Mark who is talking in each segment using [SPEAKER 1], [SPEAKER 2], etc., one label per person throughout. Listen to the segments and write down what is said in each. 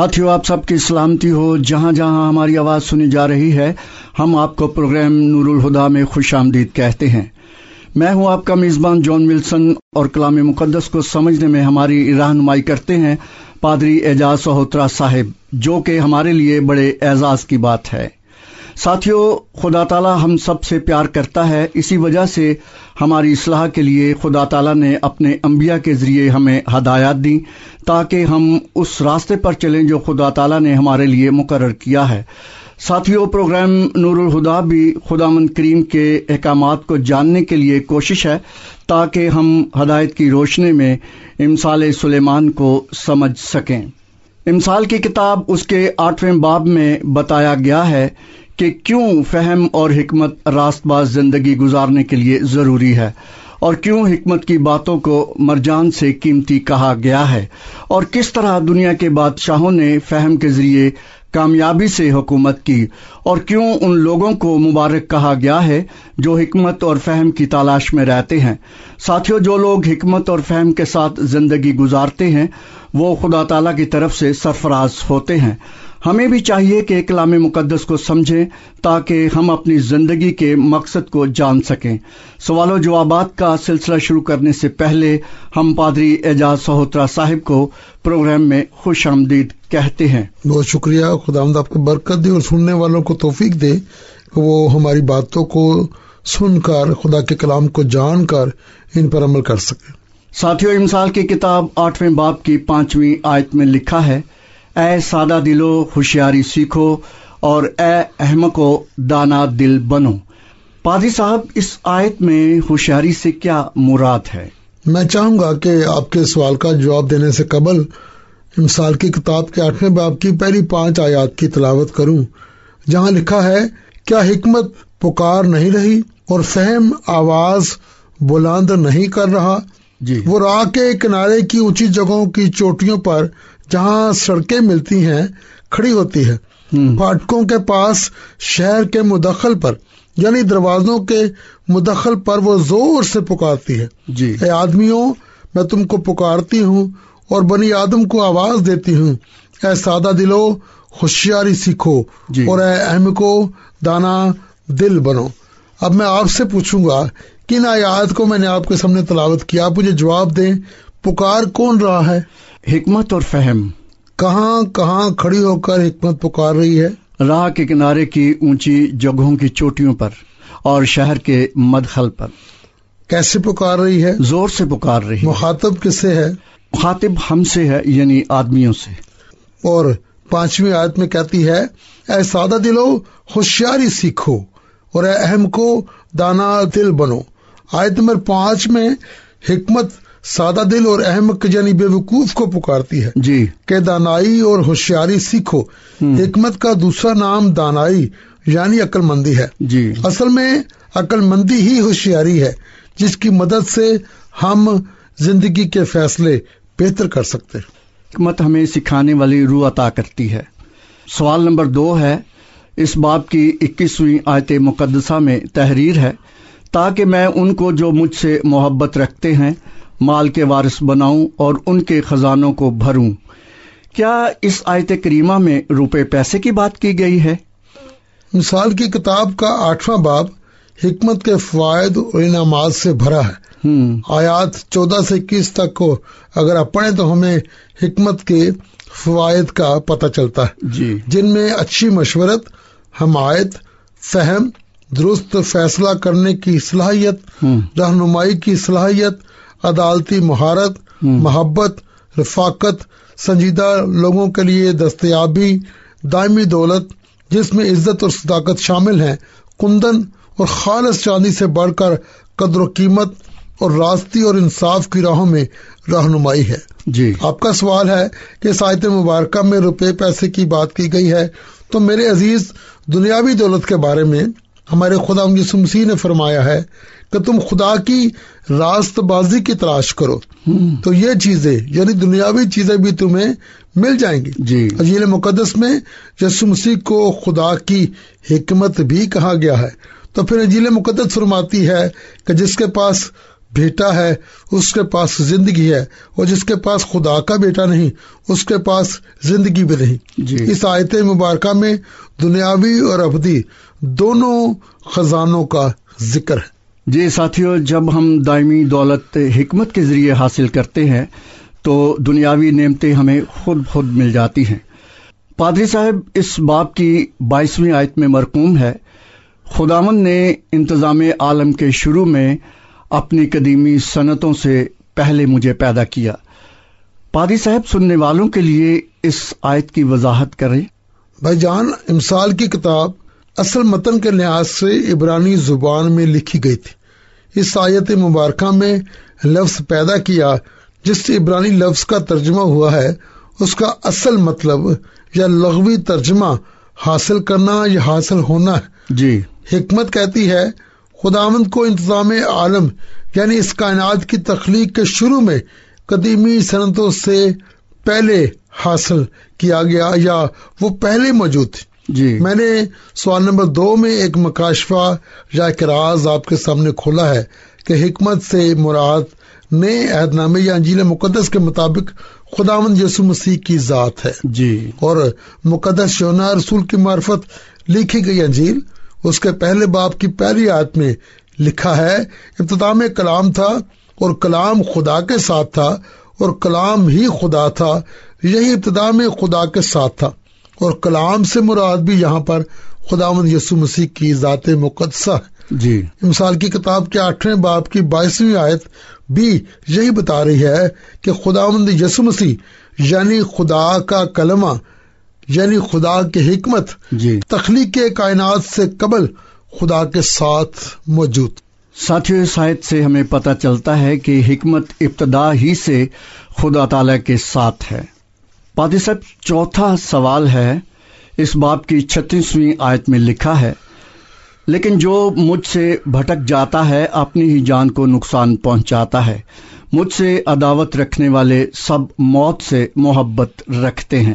[SPEAKER 1] ساتھیو، آپ سب کی سلامتی ہو جہاں جہاں ہماری آواز سنی جا رہی ہے. ہم آپ کو پروگرام نور الہدا میں خوش آمدید کہتے ہیں. میں ہوں آپ کا میزبان جان ولسن، اور کلام مقدس کو سمجھنے میں ہماری رہنمائی کرتے ہیں پادری اعجاز سہوترا صاحب، جو کہ ہمارے لیے بڑے اعزاز کی بات ہے. ساتھیو، خدا تعالیٰ ہم سب سے پیار کرتا ہے. اسی وجہ سے ہماری اصلاح کے لیے خدا تعالیٰ نے اپنے انبیاء کے ذریعے ہمیں ہدایات دی تاکہ ہم اس راستے پر چلیں جو خدا تعالیٰ نے ہمارے لیے مقرر کیا ہے. ساتھیو، پروگرام نور الہدا بھی خداوند کریم کے احکامات کو جاننے کے لیے کوشش ہے تاکہ ہم ہدایت کی روشنی میں امثال سلیمان کو سمجھ سکیں. امثال کی کتاب اس کے 8ویں باب میں بتایا گیا ہے کہ کیوں فہم اور حکمت راست باز زندگی گزارنے کے لیے ضروری ہے، اور کیوں حکمت کی باتوں کو مرجان سے قیمتی کہا گیا ہے، اور کس طرح دنیا کے بادشاہوں نے فہم کے ذریعے کامیابی سے حکومت کی، اور کیوں ان لوگوں کو مبارک کہا گیا ہے جو حکمت اور فہم کی تلاش میں رہتے ہیں. ساتھیوں، جو لوگ حکمت اور فہم کے ساتھ زندگی گزارتے ہیں وہ خدا تعالیٰ کی طرف سے سرفراز ہوتے ہیں. ہمیں بھی چاہیے کہ کلام مقدس کو سمجھیں تاکہ ہم اپنی زندگی کے مقصد کو جان سکیں. سوال و جوابات کا سلسلہ شروع کرنے سے پہلے ہم پادری اعجاز سہوترا صاحب کو پروگرام میں خوش آمدید کہتے ہیں.
[SPEAKER 2] بہت شکریہ. خداوند آپ کو برکت دے اور سننے والوں کو توفیق دے کہ وہ ہماری باتوں کو سن کر خدا کے کلام کو جان کر ان پر عمل کر سکیں.
[SPEAKER 1] ساتھیو، امثال کی کتاب 8ویں باب کی 5ویں آیت میں لکھا ہے، اے سادہ دلو ہوشیاری سیکھو، اور اے احمقو دانا دل بنو. پادری صاحب، اس آیت میں ہوشیاری سے کیا مراد ہے؟
[SPEAKER 2] میں چاہوں گا کہ آپ کے سوال کا جواب دینے سے قبل امثال کی کتاب کے 8ویں باب کی پہلی 5 آیات کی تلاوت کروں، جہاں لکھا ہے، کیا حکمت پکار نہیں رہی اور فہم آواز بلند نہیں کر رہا؟ وہ راہ کے کنارے کی اونچی جگہوں کی چوٹیوں پر جہاں سڑکیں ملتی ہیں کھڑی ہوتی ہے. پھاٹکوں کے پاس شہر کے مدخل پر، یعنی دروازوں کے مدخل پر وہ زور سے پکارتی ہے. اے آدمیوں، میں تم کو پکارتی ہوں اور بنی آدم کو آواز دیتی ہوں، اے سادہ دلو ہوشیاری سیکھو، اور اے احمقو دانا دل بنو. اب میں آپ سے پوچھوں گا کہ ان آیات کو میں نے آپ کے سامنے تلاوت کیا، آپ مجھے جواب دیں، پکار کون رہا ہے؟
[SPEAKER 1] حکمت اور فہم.
[SPEAKER 2] کہاں کہاں کھڑی ہو کر حکمت پکار رہی ہے؟
[SPEAKER 1] راہ کے کنارے کی اونچی جگہوں کی چوٹیوں پر اور شہر کے مدخل پر.
[SPEAKER 2] کیسے پکار رہی ہے؟
[SPEAKER 1] زور سے پکار رہی ہے.
[SPEAKER 2] مخاطب کس سے ہے؟
[SPEAKER 1] مخاطب ہم سے ہے، یعنی آدمیوں سے. اور
[SPEAKER 2] 5ویں آیت میں کہتی ہے، اے سادہ دلو ہوشیاری سیکھو اور اے اہم کو دانا دل بنو. آیت نمبر 5 میں حکمت سادہ دل اور احمق یعنی بے وقوف کو پکارتی ہے کہ دانائی اور ہوشیاری سیکھو. حکمت کا دوسرا نام دانائی یعنی عقل مندی ہے. اصل میں عقل مندی ہی ہوشیاری ہے، جس کی مدد سے ہم زندگی کے فیصلے بہتر کر سکتے ہیں.
[SPEAKER 1] حکمت ہمیں سکھانے والی روح عطا کرتی ہے. سوال نمبر 2 ہے، اس باب کی 21ویں آیت مقدسہ میں تحریر ہے، تاکہ میں ان کو جو مجھ سے محبت رکھتے ہیں مال کے وارث بناؤں اور ان کے خزانوں کو بھروں. کیا اس آیت کریمہ میں روپے پیسے کی بات کی گئی ہے؟
[SPEAKER 2] مثال کی کتاب کا 8واں باب حکمت کے فوائد اور انعامات سے بھرا ہے. آیات 14 سے 21 تک کو اگر آپ پڑھیں تو ہمیں حکمت کے فوائد کا پتہ چلتا ہے، جن میں اچھی مشورت، حمایت، فہم، درست فیصلہ کرنے کی صلاحیت، رہنمائی کی صلاحیت، عدالتی مہارت، محبت، رفاقت، سنجیدہ لوگوں کے لیے دستیابی، دائمی دولت جس میں عزت اور صداقت شامل ہیں، کندن اور خالص چاندی سے بڑھ کر قدر و قیمت اور راستی اور انصاف کی راہوں میں رہنمائی ہے. آپ کا سوال ہے کہ اس آیت مبارکہ میں روپے پیسے کی بات کی گئی ہے، تو میرے عزیز، دنیاوی دولت کے بارے میں ہمارے خدا یسوع مسیح نے فرمایا ہے کہ تم خدا کی راست بازی کی تلاش کرو تو یہ چیزیں یعنی دنیاوی چیزیں بھی تمہیں مل جائیں گی. انجیل مقدس میں یسوع مسیح کو خدا کی حکمت بھی کہا گیا ہے. تو پھر انجیل مقدس فرماتی ہے کہ جس کے پاس بیٹا ہے اس کے پاس زندگی ہے، اور جس کے پاس خدا کا بیٹا نہیں اس کے پاس زندگی بھی نہیں۔
[SPEAKER 1] جی۔
[SPEAKER 2] اس آیت مبارکہ میں دنیاوی اور ابدی دونوں خزانوں کا ذکر ہے۔
[SPEAKER 1] جی ساتھیو، جب ہم دائمی دولت حکمت کے ذریعے حاصل کرتے ہیں تو دنیاوی نعمتیں ہمیں خود مل جاتی ہیں۔ پادری صاحب، اس باب کی 22ویں آیت میں مرقوم ہے، خداوند نے انتظام عالم کے شروع میں اپنی قدیمی صنعتوں سے پہلے مجھے پیدا کیا۔ پادری صاحب، سننے والوں کے لیے اس آیت کی وضاحت کریں۔
[SPEAKER 2] بھائی جان، امثال کی کتاب اصل متن کے لحاظ سے عبرانی زبان میں لکھی گئی تھی۔ اس آیت مبارکہ میں لفظ پیدا کیا جس عبرانی لفظ کا ترجمہ ہوا ہے، اس کا اصل مطلب یا لغوی ترجمہ حاصل کرنا یا حاصل ہونا ہے۔
[SPEAKER 1] جی۔
[SPEAKER 2] حکمت کہتی ہے خداوند کو انتظام عالم یعنی اس کائنات کی تخلیق کے شروع میں قدیمی صنعتوں سے پہلے حاصل کیا گیا یا وہ پہلے موجود تھی۔
[SPEAKER 1] جی۔
[SPEAKER 2] میں نے سوال نمبر 2 میں ایک مکاشفہ یا ایک راز آپ کے سامنے کھولا ہے کہ حکمت سے مراد نئے عہد نامے یا انجیل مقدس کے مطابق خداوند یسوع مسیح کی ذات ہے۔
[SPEAKER 1] جی۔
[SPEAKER 2] اور مقدس یوحنا رسول کی معرفت لکھی گئی انجیل اس کے پہلے باب کی پہلی آیت میں لکھا ہے، ابتدا میں کلام تھا اور کلام خدا کے ساتھ تھا اور کلام ہی خدا تھا، یہی ابتدا میں خدا کے ساتھ تھا۔ اور کلام سے مراد بھی یہاں پر خداوند یسوع مسیح کی ذات مقدسہ ہے۔
[SPEAKER 1] جی۔
[SPEAKER 2] امثال کی کتاب کے 8ویں باب کی 22ویں آیت بھی یہی بتا رہی ہے کہ خداوند یسوع مسیح یعنی خدا کا کلمہ یعنی خدا کی حکمت
[SPEAKER 1] جی۔
[SPEAKER 2] تخلیق کائنات سے قبل خدا کے ساتھ موجود۔
[SPEAKER 1] ساتھیو، اس آیت سے ہمیں پتہ چلتا ہے کہ حکمت ابتدا ہی سے خدا تعالی کے ساتھ ہے۔ پادری صاحب، چوتھا سوال ہے، اس باب کی 36ویں آیت میں لکھا ہے، لیکن جو مجھ سے بھٹک جاتا ہے اپنی ہی جان کو نقصان پہنچاتا ہے، مجھ سے عداوت رکھنے والے سب موت سے محبت رکھتے ہیں۔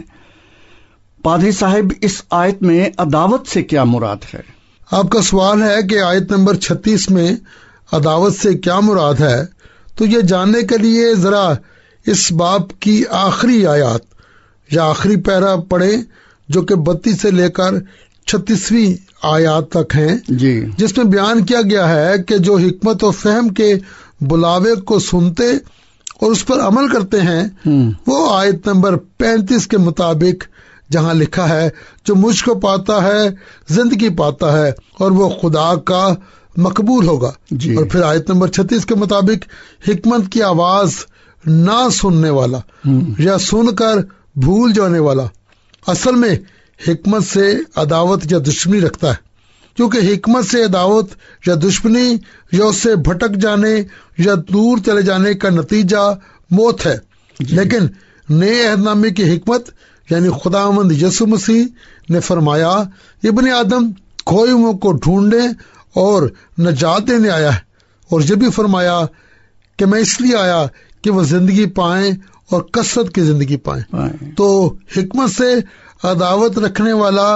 [SPEAKER 1] پادری صاحب، اس آیت میں عداوت سے کیا مراد ہے؟
[SPEAKER 2] آپ کا سوال ہے کہ آیت نمبر 36 میں عداوت سے کیا مراد ہے، تو یہ جاننے کے لیے ذرا اس باب کی آخری آیات یا آخری پیرا پڑھیں جو کہ 32 سے لے کر 36ویں آیات تک ہیں،
[SPEAKER 1] جی،
[SPEAKER 2] جس میں بیان کیا گیا ہے کہ جو حکمت و فہم کے بلاوے کو سنتے اور اس پر عمل کرتے ہیں وہ آیت نمبر 35 کے مطابق جہاں لکھا ہے، جو مجھ کو پاتا ہے زندگی پاتا ہے اور وہ خدا کا مقبول ہوگا۔
[SPEAKER 1] جی۔
[SPEAKER 2] اور پھر آیت نمبر 36 کے مطابق حکمت کی آواز نہ سننے والا یا سن کر بھول جانے والا اصل میں حکمت سے عداوت یا دشمنی رکھتا ہے، کیونکہ حکمت سے عداوت یا دشمنی یا اس سے بھٹک جانے یا دور چلے جانے کا نتیجہ موت ہے۔ لیکن نئے عہد نامے کی حکمت یعنی خداوند یسوع مسیح نے فرمایا، ابن آدم کھوئے کو ڈھونڈنے اور نجات دینے آیا ہے، اور یہ بھی فرمایا کہ میں اس لیے آیا کہ وہ زندگی پائیں اور کثرت کی زندگی پائیں۔ تو حکمت سے عداوت رکھنے والا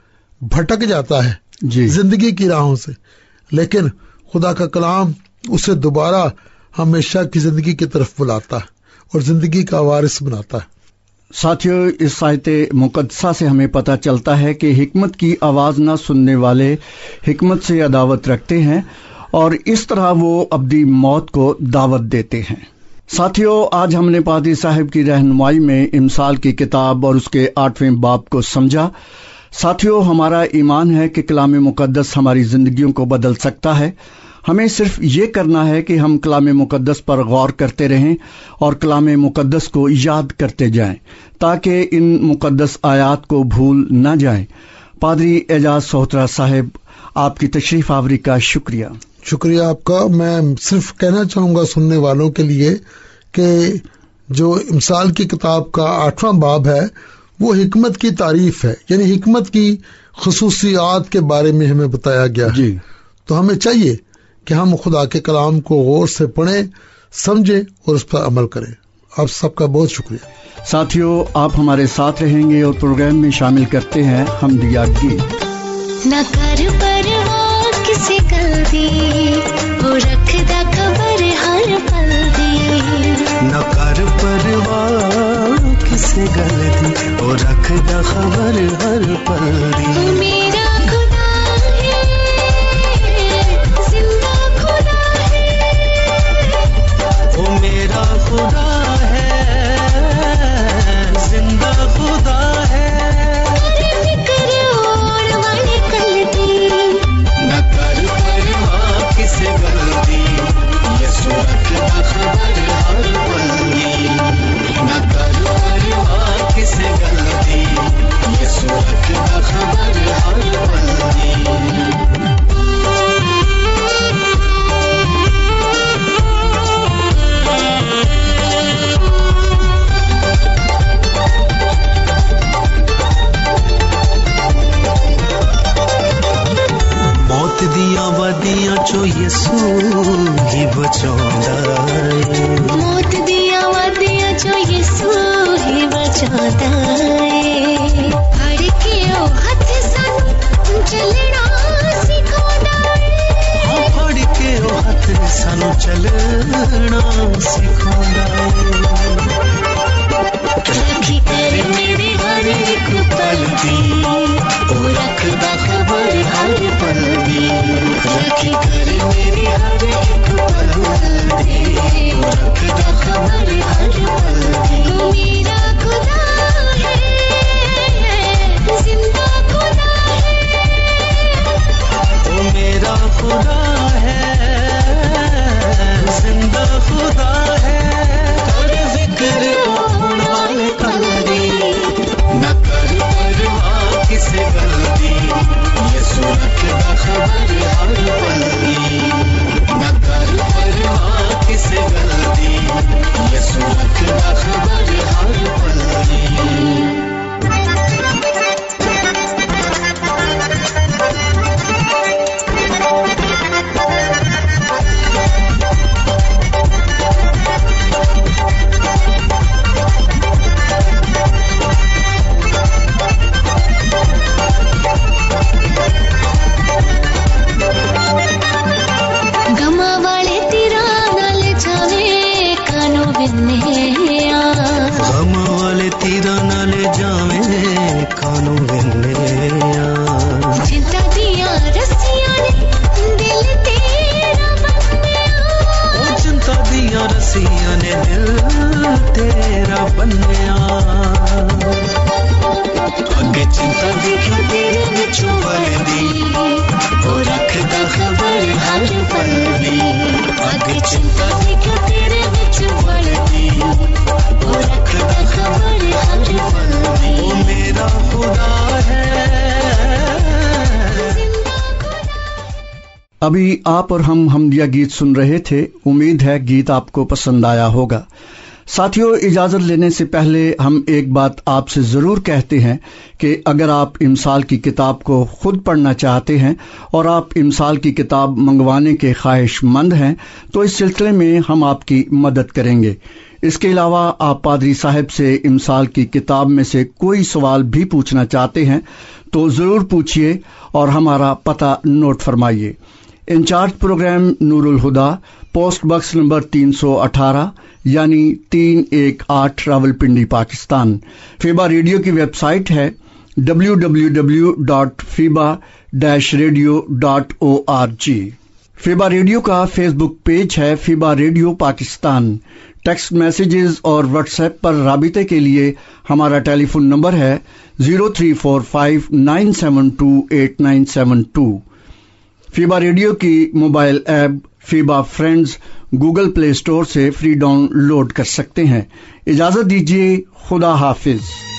[SPEAKER 2] بھٹک جاتا ہے
[SPEAKER 1] جی،
[SPEAKER 2] زندگی کی راہوں سے، لیکن خدا کا کلام اسے دوبارہ ہمیشہ کی زندگی کی طرف بلاتا ہے اور زندگی کا وارث بناتا ہے۔
[SPEAKER 1] ساتھیو، اس آیت مقدسہ سے ہمیں پتہ چلتا ہے کہ حکمت کی آواز نہ سننے والے حکمت سے عداوت رکھتے ہیں اور اس طرح وہ ابدی موت کو دعوت دیتے ہیں۔ ساتھیو، آج ہم نے پادری صاحب کی رہنمائی میں امثال کی کتاب اور اس کے 8ویں باب کو سمجھا۔ ساتھیو، ہمارا ایمان ہے کہ کلام مقدس ہماری زندگیوں کو بدل سکتا ہے۔ ہمیں صرف یہ کرنا ہے کہ ہم کلام مقدس پر غور کرتے رہیں اور کلام مقدس کو یاد کرتے جائیں تاکہ ان مقدس آیات کو بھول نہ جائیں۔ پادری اعجاز سوہترا صاحب، آپ کی تشریف آوری کا شکریہ۔
[SPEAKER 2] شکریہ آپ کا۔ میں صرف کہنا چاہوں گا سننے والوں کے لیے کہ جو امثال کی کتاب کا 8واں باب ہے وہ حکمت کی تعریف ہے، یعنی حکمت کی خصوصیات کے بارے میں ہمیں بتایا گیا ہے۔
[SPEAKER 1] جی،
[SPEAKER 2] تو ہمیں چاہیے کہ ہم خدا کے کلام کو غور سے پڑھیں، سمجھیں اور اس پر عمل کریں۔ آپ سب کا بہت شکریہ۔
[SPEAKER 1] ساتھیو، آپ ہمارے ساتھ رہیں گے اور پروگرام میں شامل کرتے ہیں حمدیہ گیت۔
[SPEAKER 3] نہ کر پرواہ کسی کل دی، وہ رکھدا خبر ہر کسے گل دی او رکھدا خبر ہر پل دی میرا خدا ہے زندہ خدا ہے او میرا خدا ہے زندہ خدا ہے فکر اور والے کل دی نہ کر پرواہ کسے گل دی یسوع رکھدا خبر ہر پل دی نہ کر پرواہ کسے گل دی یسوع رکھدا خبر ہر پل دی موت دیاں وادیاں چو یسوع ہی بچاوندا ہے موت دیاں وادیاں چو یسوع ہی بچاوندا ہے پھڑ کے او ہتھ سانو چلنا سکھاوندا ہے پھڑ کے او ہتھ سانو چلنا سکھاوندا ہے رکھی کر میرے ہر ایک پل دی او رکھدا خبر ہر پل دی رکھی کر میرے ہر ایک پل دی او رکھدا خبر ہر پل دی میرا خدا ہے زندہ خدا ہے او میرا خدا ہے زندہ خدا ہے کر فکر اپن والے کل دی نہ کر پرواہ کسے گل دی یسوع رکھدا خبر ہر پل دی نہ کر پرواہ کسے گل دی یسوع رکھدا خبر ہر پل دی
[SPEAKER 1] ابھی آپ اور ہم حمدیہ گیت سن رہے تھے. امید ہے گیت آپ کو پسند آیا ہوگا. ساتھیوں، اجازت لینے سے پہلے ہم ایک بات آپ سے ضرور کہتے ہیں کہ اگر آپ امثال کی کتاب کو خود پڑھنا چاہتے ہیں اور آپ امثال کی کتاب منگوانے کے خواہش مند ہیں تو اس سلسلے میں ہم آپ کی مدد کریں گے. اس کے علاوہ آپ پادری صاحب سے امثال کی کتاب میں سے کوئی سوال بھی پوچھنا چاہتے ہیں تو ضرور پوچھیے اور ہمارا پتہ نوٹ فرمائیے. Incharge program Noor Alhuda, post box number 318 یعنی 318 راولپنڈی، پاکستان. فیبا ریڈیو کی ویب سائٹ ہے www.fiba-radio.org. فیبا ریڈیو کا فیس بک پیج ہے FEBA radio Pakistan. Text messages اور واٹس ایپ پر رابطے کے لیے ہمارا ٹیلی فون نمبر ہے 0345972892. فیبا ریڈیو کی mobile app FEBA friends Google Play Store سے فری ڈاؤن لوڈ کر سکتے ہیں. اجازت دیجیے. خدا حافظ.